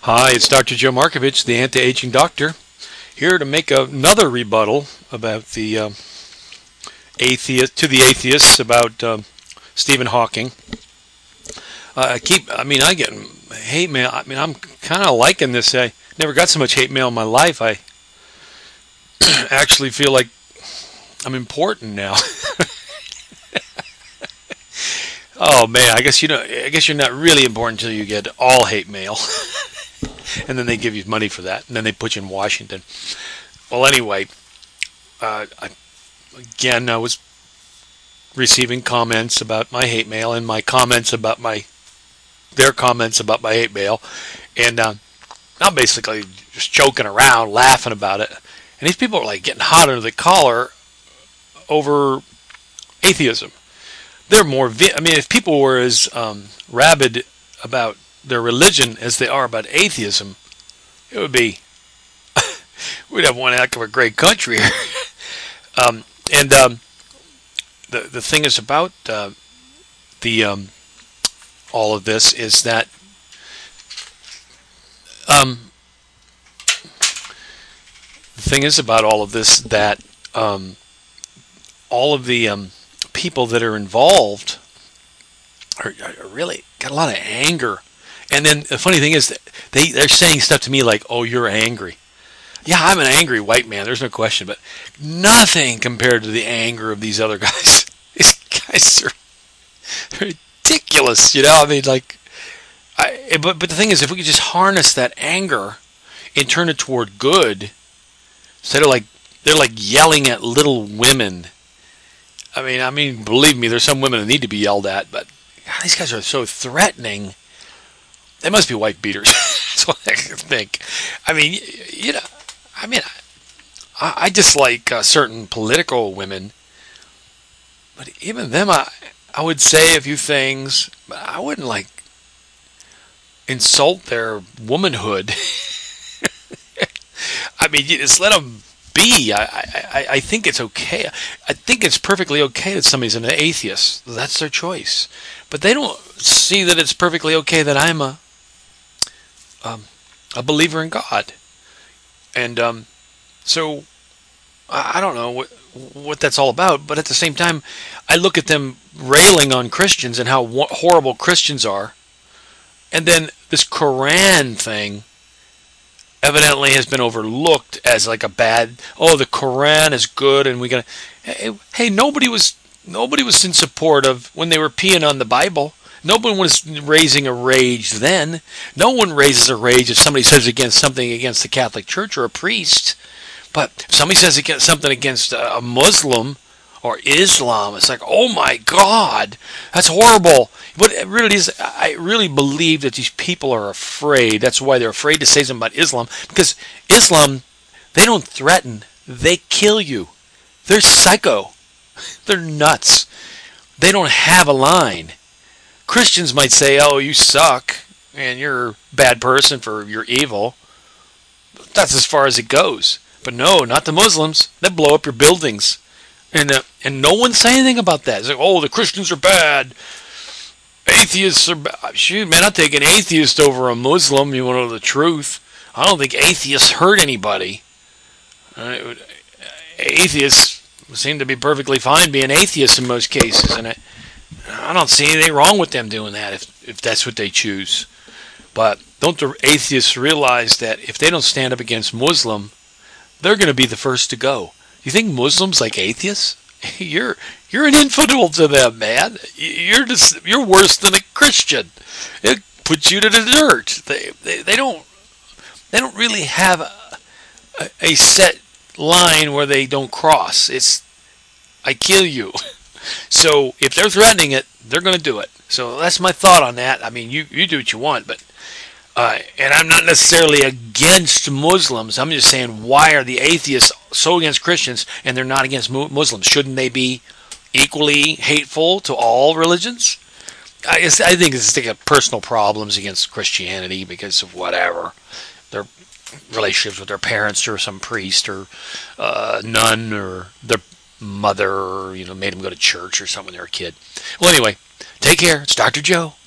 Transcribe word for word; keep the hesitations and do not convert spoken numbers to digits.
Hi, it's Doctor Joe Markovich, the anti-aging doctor, here to make another rebuttal about the um, atheist to the atheists about um, Stephen Hawking. Uh, I keep, I mean, I get hate mail. I mean, I'm kind of liking this. I never got so much hate mail in my life. I actually feel like I'm important now. Oh man, I guess you know. I guess you're not really important until you get all hate mail, and then they give you money for that, and then they put you in Washington. Well, anyway, uh, I, again, I was receiving comments about my hate mail and my comments about my their comments about my hate mail, and uh, I'm basically just joking around, laughing about it. And these people are like getting hot under the collar over atheism. They're more. Vi- I mean, if people were as um, rabid about their religion as they are about atheism, it would be we'd have one heck of a great country here. um, and um, the the thing is about uh, the um, all of this is that um, the thing is about all of this that um, all of the um, people that are involved are, are really got a lot of anger. And then the funny thing is that they, they're saying stuff to me like, oh, you're angry. Yeah, I'm an angry white man, there's no question, but nothing compared to the anger of these other guys. These guys are ridiculous, you know? I mean, like, I, but, but the thing is, if we could just harness that anger and turn it toward good, instead of like, they're like yelling at little women. I mean, I mean, believe me, there's some women that need to be yelled at, but God, these guys are so threatening. They must be white beaters. That's what I think. I mean, you know, I mean, I, I dislike uh, certain political women, but even them, I, I would say a few things, but I wouldn't like insult their womanhood. I mean, you just let them be. I, I, I think it's okay. I think it's perfectly okay that somebody's an atheist. That's their choice. But they don't see that it's perfectly okay that I'm a um, a believer in God. And um, so I, I don't know what what that's all about. But at the same time, I look at them railing on Christians and how horrible Christians are. And then this Quran thing evidently has been overlooked as like a bad, oh, the Quran is good and we gotta, hey, hey, nobody was nobody was in support of when they were peeing on the Bible. No one was raising a rage then. No one raises a rage if somebody says against something against the Catholic Church or a priest. But if somebody says against something against a Muslim or Islam, it's like, oh my God, that's horrible. But it really is. I really believe that these people are afraid. That's why they're afraid to say something about Islam. Because Islam, they don't threaten. They kill you. They're psycho. They're nuts. They don't have a line. Christians might say, oh, you suck, and you're a bad person for you're evil. That's as far as it goes. But no, not the Muslims. They blow up your buildings. And uh, and no one's saying anything about that. It's like, oh, the Christians are bad. Atheists are bad. Shoot, man, I'll take an atheist over a Muslim. You want to know the truth? I don't think atheists hurt anybody. Uh, atheists seem to be perfectly fine being atheists in most cases, and I, I don't see anything wrong with them doing that if if that's what they choose. But don't the atheists realize that if they don't stand up against Muslim, they're going to be the first to go? You think Muslims like atheists? You're you're an infidel to them, man. You're just you're worse than a Christian. It puts you to the dirt. They they, they don't they don't really have a, a, a set line where they don't cross. It's I kill you. So if they're threatening it, they're going to do it. So that's my thought on that. I mean, you you do what you want, but. Uh, and I'm not necessarily against Muslims. I'm just saying, why are the atheists so against Christians and they're not against Muslims? Shouldn't they be equally hateful to all religions? I, guess, I think it's like personal problems against Christianity because of whatever. Their relationships with their parents or some priest or uh, nun or their mother, or, you know, made them go to church or something when they were a kid. Well, anyway, take care. It's Doctor Joe.